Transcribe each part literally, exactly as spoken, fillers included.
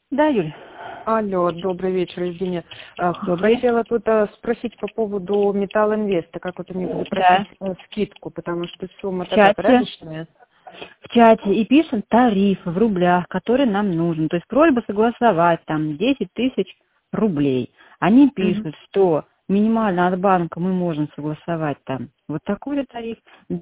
Да, Юль. Алло, добрый вечер, Евгения. А, Добрый. Хотела тут а, спросить по поводу Металл Инвеста, как вот у них запросить Да. э, скидку, потому что сумма В такая чате. порядочная. В чате и пишем тариф в рублях, который нам нужен. То есть просьба согласовать там десять тысяч рублей. Они Мгм. пишут, что минимально от банка мы можем согласовать там вот такой тариф,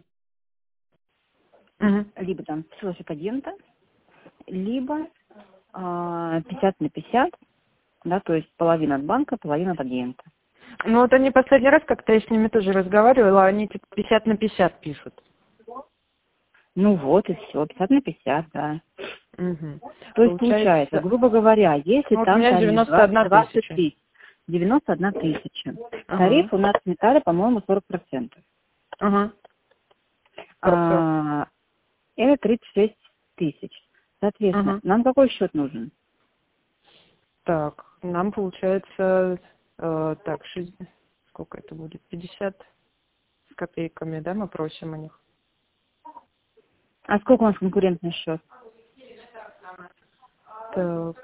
Мгм. либо там ссылочек агента, либо а, пятьдесят на пятьдесят, да, то есть половина от банка, половина от агента. Ну вот они последний раз, как-то я с ними тоже разговаривала, они типа пятьдесят на пятьдесят пишут. Ну вот и все, пятьдесят на пятьдесят, да. Мгм. То есть получается, Получается, грубо говоря, если ну вот у там меня тариф девяносто одна двадцать тысяча. три, девяносто одна тысяча. Ага, Тариф у нас в металле, по-моему, сорок процентов. ага, сорок сорок. А, это тридцать шесть тысяч. Соответственно, Ага. нам какой счет нужен? Так, нам получается, э, так, шесть- сколько это будет, пятьдесят с копейками, да, мы просим у них. А сколько у нас конкурентный счет? Так,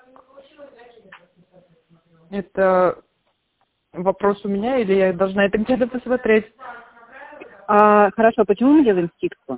это вопрос у меня или я должна это где-то посмотреть? А, хорошо, почему мы делаем скидку?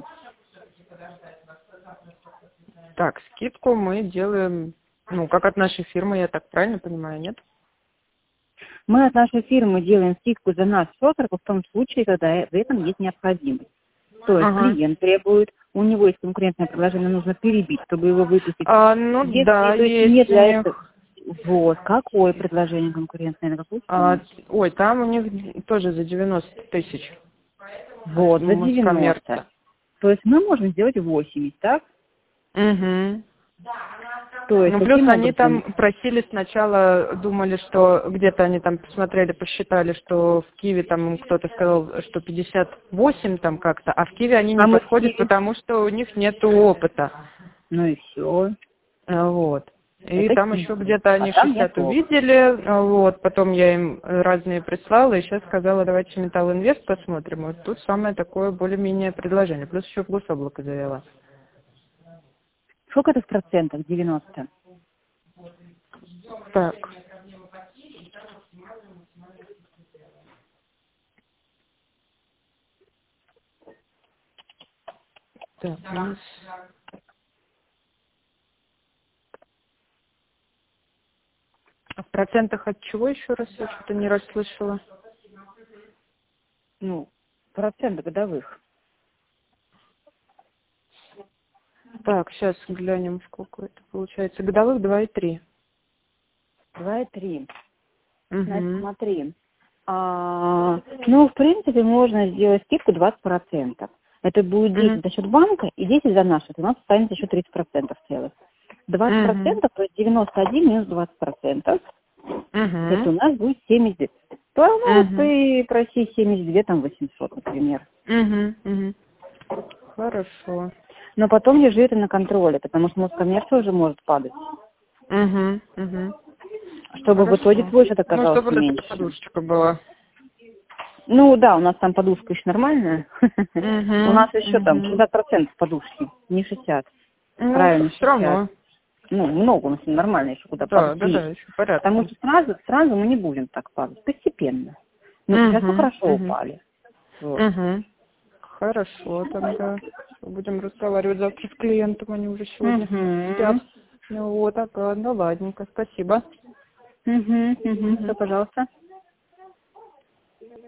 Так, скидку мы делаем, ну, как от нашей фирмы, я так правильно понимаю, нет? Мы от нашей фирмы делаем скидку за наш счет только в том случае, когда в этом есть необходимость. То есть Ага. клиент требует, у него есть конкурентное предложение, нужно перебить, чтобы его выпустить. А, ну Если да, то есть нет есть у для этого, них. вот, какое предложение конкурентное, на какую А, сумму? ой, там у них тоже за девяносто тысяч Вот, за сумма с девяносто. коммерца. То есть мы можем сделать восемьдесят, так? Угу. То есть Ну, плюс таким они там образом, просили сначала, думали, что где-то они там посмотрели, посчитали, что в Киеве там им кто-то сказал, что пятьдесят восемь там как-то, а в Киеве они не а мы в подходят, Киеве, потому что у них нет опыта. ну и все, А, Вот. И это там еще Киев, где-то а они там нет шестьдесят опыта. увидели, а, вот, потом я им разные прислала, и сейчас сказала, давайте Металл Инвест посмотрим. Вот тут самое такое более-менее предложение. Плюс еще плюс облако завела. Сколько это в процентах? девяносто. Так, так, у нас... А в процентах от чего еще раз? Я что-то не расслышала. Ну, проценты годовых. Так, сейчас глянем, сколько это получается. Годовых два и три. два и три. Значит, Угу. смотри. А, ну, в принципе, можно сделать скидку двадцать процентов. Это будет Угу. десять за счет банка и десять за наш. Это у нас останется еще тридцать процентов целых. двадцать Угу. процентов, то есть девяносто один минус двадцать процентов. Это Угу. у нас будет семьдесят. То, ну, вот Угу. ты проси семьдесят два, там, восемьсот, например. Угу. Угу. Хорошо. Но потом держи это на контроле, потому что Москоммерция уже может падать. Угу. Угу. Чтобы в итоге Хорошо. твой счет Ну, оказался чтобы вот эта меньше. подушечка была. Ну да, у нас там подушка еще нормальная. У Угу. нас еще там Угу. шестьдесят процентов подушки, не шестьдесят. Ну, Правильно, все шестьдесят. равно. Ну, много у нас нормально еще куда Да, падать да, да, есть. еще Потому порядком. что сразу, сразу мы не будем так падать, постепенно. Ну, сейчас мы Угу. хорошо Угу. упали. Вот. Угу. Хорошо, тогда будем разговаривать завтра с клиентом, они уже сегодня спят. Угу. Ну вот, так, ладно, ладненько, спасибо. Угу, угу. Все, Угу. пожалуйста.